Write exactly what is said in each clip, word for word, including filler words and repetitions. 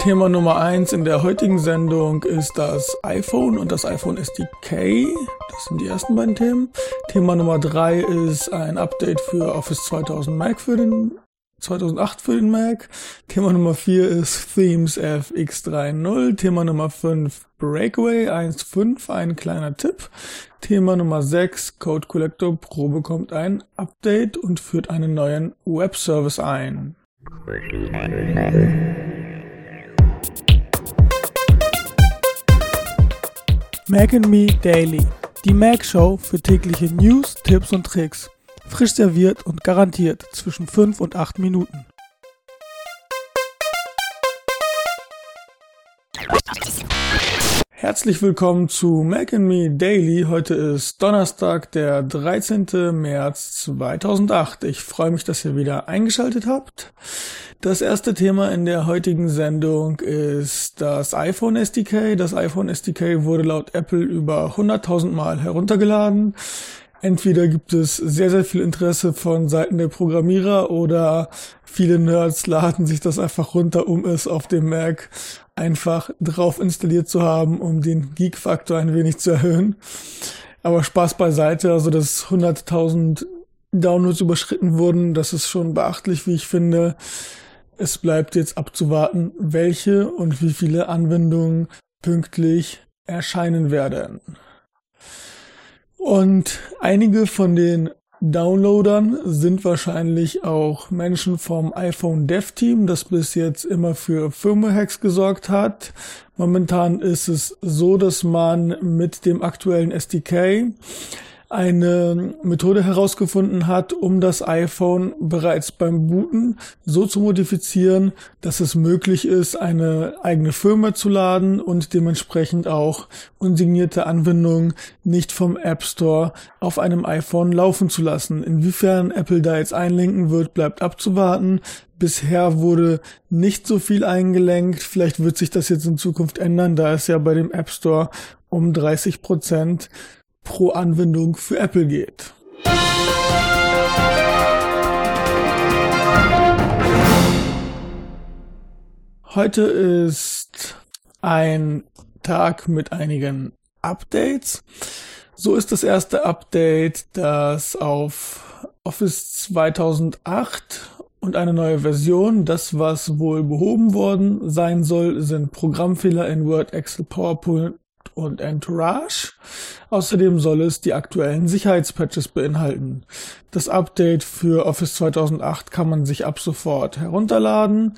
Thema Nummer eins in der heutigen Sendung ist das iPhone und das iPhone S D K. Das sind die ersten beiden Themen. Thema Nummer drei ist ein Update für Office zweitausend Mac für den zweitausendacht für den Mac. Thema Nummer vier ist Themes F X drei Punkt null. Thema Nummer fünf Breakaway eins Punkt fünf, ein kleiner Tipp. Thema Nummer sechs Code Collector Pro bekommt ein Update und führt einen neuen Webservice ein. Mac and Me Daily, die Mac-Show für tägliche News, Tipps und Tricks. Frisch serviert und garantiert zwischen fünf und acht Minuten. Herzlich willkommen zu Mac and Me Daily. Heute ist Donnerstag, der dreizehnten März zweitausendacht. Ich freue mich, dass ihr wieder eingeschaltet habt. Das erste Thema in der heutigen Sendung ist das iPhone S D K. Das iPhone S D K wurde laut Apple über hunderttausend Mal heruntergeladen. Entweder gibt es sehr, sehr viel Interesse von Seiten der Programmierer oder viele Nerds laden sich das einfach runter, um es auf dem Mac einfach drauf installiert zu haben, um den Geek-Faktor ein wenig zu erhöhen. Aber Spaß beiseite, also dass hunderttausend Downloads überschritten wurden, das ist schon beachtlich, wie ich finde. Es bleibt jetzt abzuwarten, welche und wie viele Anwendungen pünktlich erscheinen werden. Und einige von den Downloadern sind wahrscheinlich auch Menschen vom iPhone Dev Team, das bis jetzt immer für Firmware-Hacks gesorgt hat. Momentan ist es so, dass man mit dem aktuellen S D K eine Methode herausgefunden hat, um das iPhone bereits beim Booten so zu modifizieren, dass es möglich ist, eine eigene Firmware zu laden und dementsprechend auch unsignierte Anwendungen nicht vom App Store auf einem iPhone laufen zu lassen. Inwiefern Apple da jetzt einlenken wird, bleibt abzuwarten. Bisher wurde nicht so viel eingelenkt. Vielleicht wird sich das jetzt in Zukunft ändern, da es ja bei dem App Store um dreißig Prozent pro Anwendung für Apple geht. Heute ist ein Tag mit einigen Updates. So ist das erste Update, das auf Office zweitausendacht und eine neue Version. Das, was wohl behoben worden sein soll, sind Programmfehler in Word, Excel, PowerPoint und Entourage. Außerdem soll es die aktuellen Sicherheitspatches beinhalten. Das Update für Office zweitausendacht kann man sich ab sofort herunterladen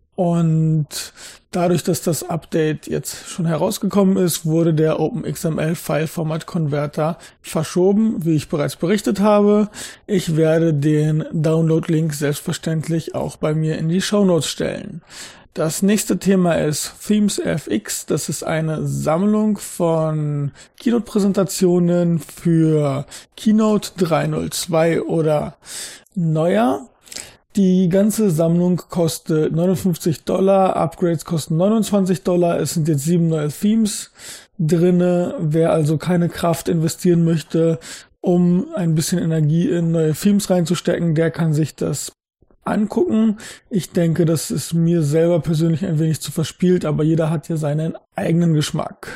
und dadurch, dass das Update jetzt schon herausgekommen ist, wurde der OpenXML File Format Converter verschoben, wie ich bereits berichtet habe. Ich werde den Download-Link selbstverständlich auch bei mir in die Shownotes stellen. Das nächste Thema ist Themes F X. Das ist eine Sammlung von Keynote-Präsentationen für Keynote drei Punkt null zwei oder neuer. Die ganze Sammlung kostet neunundfünfzig Dollar, Upgrades kosten neunundzwanzig Dollar. Es sind jetzt sieben neue Themes drinne. Wer also keine Kraft investieren möchte, um ein bisschen Energie in neue Themes reinzustecken, der kann sich das angucken. Ich denke, das ist mir selber persönlich ein wenig zu verspielt, aber jeder hat ja seinen eigenen Geschmack.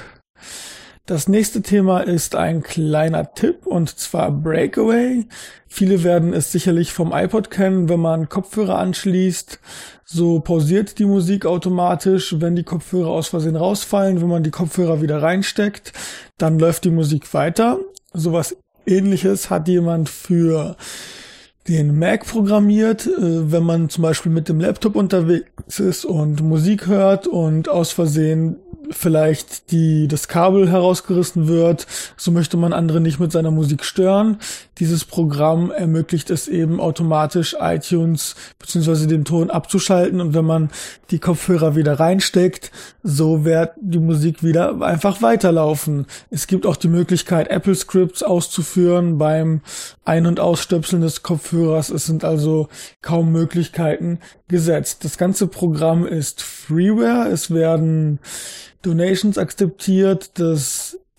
Das nächste Thema ist ein kleiner Tipp, und zwar Breakaway. Viele werden es sicherlich vom iPod kennen. Wenn man Kopfhörer anschließt, so pausiert die Musik automatisch. Wenn die Kopfhörer aus Versehen rausfallen, wenn man die Kopfhörer wieder reinsteckt, dann läuft die Musik weiter. Sowas Ähnliches hat jemand für den Mac programmiert, wenn man zum Beispiel mit dem Laptop unterwegs ist und Musik hört und aus Versehen vielleicht die das Kabel herausgerissen wird, so möchte man andere nicht mit seiner Musik stören. Dieses Programm ermöglicht es eben automatisch, iTunes bzw. den Ton abzuschalten, und wenn man die Kopfhörer wieder reinsteckt, so wird die Musik wieder einfach weiterlaufen. Es gibt auch die Möglichkeit, Apple Scripts auszuführen beim Ein- und Ausstöpseln des Kopfhörers. Es sind also kaum Möglichkeiten gesetzt. Das ganze Programm ist Freeware. Es werden Donations akzeptiert. Das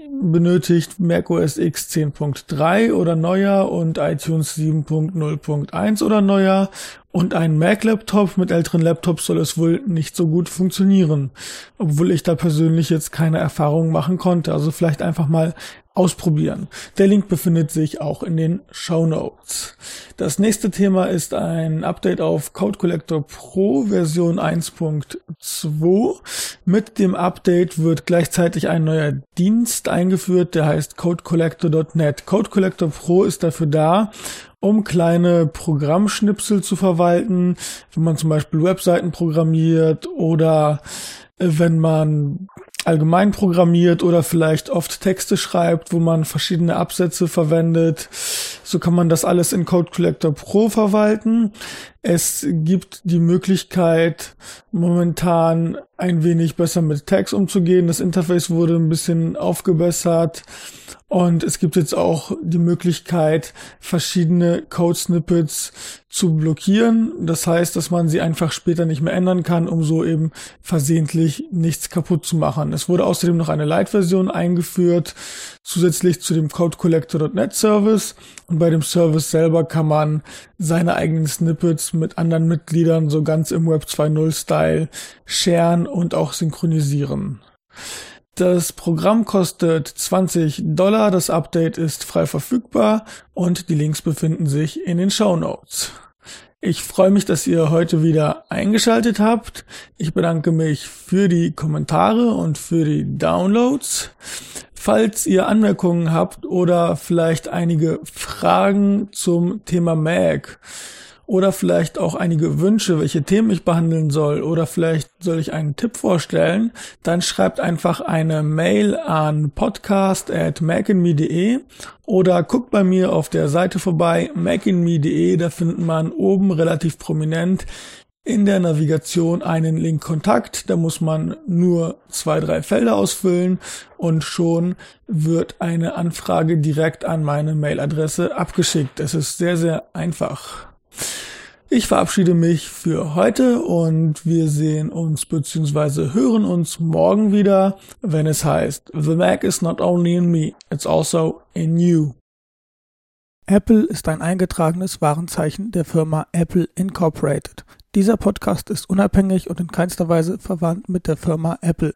benötigt macOS X zehn Punkt drei oder neuer und iTunes sieben Punkt null Punkt eins oder neuer. Und ein Mac-Laptop mit älteren Laptops soll es wohl nicht so gut funktionieren, obwohl ich da persönlich jetzt keine Erfahrung machen konnte. Also vielleicht einfach mal ausprobieren. Der Link befindet sich auch in den Shownotes. Das nächste Thema ist ein Update auf Code Collector Pro Version eins Punkt zwei. Mit dem Update wird gleichzeitig ein neuer Dienst eingeführt, der heißt code collector Punkt net. Code Collector Pro ist dafür da, um kleine Programmschnipsel zu verwalten, wenn man zum Beispiel Webseiten programmiert oder wenn man allgemein programmiert oder vielleicht oft Texte schreibt, wo man verschiedene Absätze verwendet. So kann man das alles in Code Collector Pro verwalten. Es gibt die Möglichkeit, momentan ein wenig besser mit Tags umzugehen. Das Interface wurde ein bisschen aufgebessert. Und es gibt jetzt auch die Möglichkeit, verschiedene Code-Snippets zu blockieren. Das heißt, dass man sie einfach später nicht mehr ändern kann, um so eben versehentlich nichts kaputt zu machen. Es wurde außerdem noch eine Lite-Version eingeführt, zusätzlich zu dem Code Collector Punkt net Service. Und bei dem Service selber kann man seine eigenen Snippets mit anderen Mitgliedern so ganz im Web zwei Punkt null-Style sharen und auch synchronisieren. Das Programm kostet zwanzig Dollar, das Update ist frei verfügbar und die Links befinden sich in den Shownotes. Ich freue mich, dass ihr heute wieder eingeschaltet habt. Ich bedanke mich für die Kommentare und für die Downloads. Falls ihr Anmerkungen habt oder vielleicht einige Fragen zum Thema Mac oder vielleicht auch einige Wünsche, welche Themen ich behandeln soll, oder vielleicht soll ich einen Tipp vorstellen, dann schreibt einfach eine Mail an podcast at macinme punkt de oder guckt bei mir auf der Seite vorbei, macinme punkt de, da findet man oben relativ prominent in der Navigation einen Link Kontakt. Da muss man nur zwei, drei Felder ausfüllen und schon wird eine Anfrage direkt an meine Mailadresse abgeschickt. Es ist sehr, sehr einfach. Ich verabschiede mich für heute und wir sehen uns bzw. hören uns morgen wieder, wenn es heißt, The Mac is not only in me, it's also in you. Apple ist ein eingetragenes Warenzeichen der Firma Apple Incorporated. Dieser Podcast ist unabhängig und in keinster Weise verwandt mit der Firma Apple.